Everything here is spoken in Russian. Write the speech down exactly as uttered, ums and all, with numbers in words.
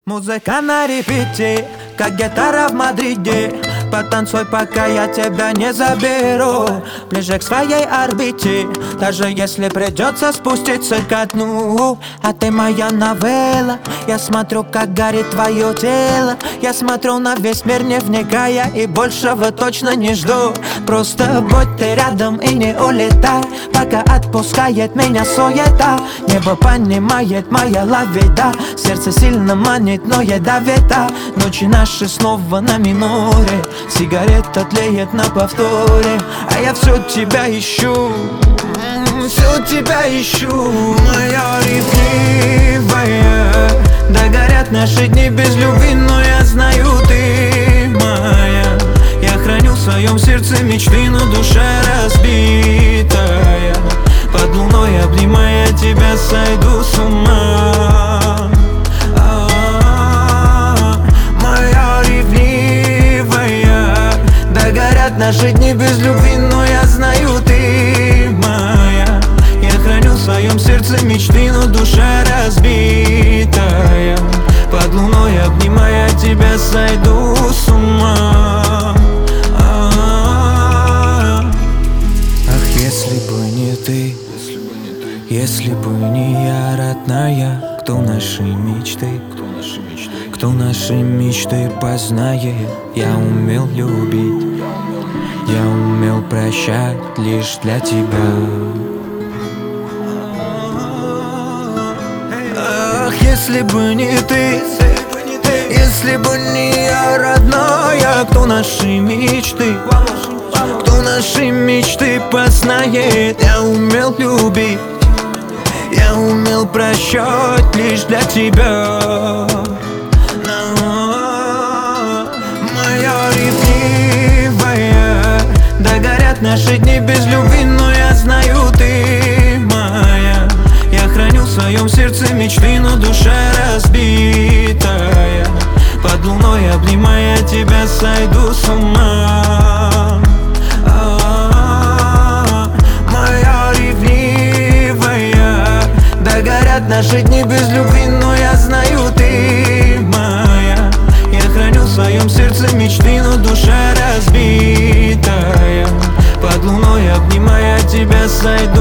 Музыка на репите, как гитара в Мадриде. Потанцуй, пока я тебя не заберу ближе к своей орбите, даже если придется спуститься ко дну. А ты моя новелла, я смотрю, как горит твое тело. Я смотрю на весь мир, не вникая, и большего точно не жду. Просто будь ты рядом и не улетай, пока отпускает меня суета. Небо понимает моя лавида, сердце сильно манит, но ядовито. Ночи наши снова на миноре, сигарета тлеет на повторе, а я все тебя ищу, все тебя ищу, моя ревнивая. Да горят наши дни без любви, но я знаю, ты моя. Я храню в своем сердце мечты, но душа разбитая. Под луной, обнимая тебя, сойду с ума. Наши дни без любви, но я знаю, ты моя. Я храню в своем сердце мечты, но душа разбитая. Под луной, обнимая тебя, сойду с ума. Ах, если бы не ты, если бы не я, родная, кто наши мечты, кто наши мечты познает. Я умел любить, я умел прощать лишь для тебя. Ах, если бы не ты, если бы не я, родная, кто наши мечты, кто наши мечты познает. Я умел любить, я умел прощать лишь для тебя. Да горят наши дни без любви, но я знаю, ты моя. Я храню в своем сердце мечты, но душа разбитая. Под луной, обнимая тебя, сойду с ума. Моя ревнивая. Да горят наши дни без любви, но я знаю, ты моя. Я храню в своем сердце мечты, но душа разбитая. Под луной, обнимая тебя, сойду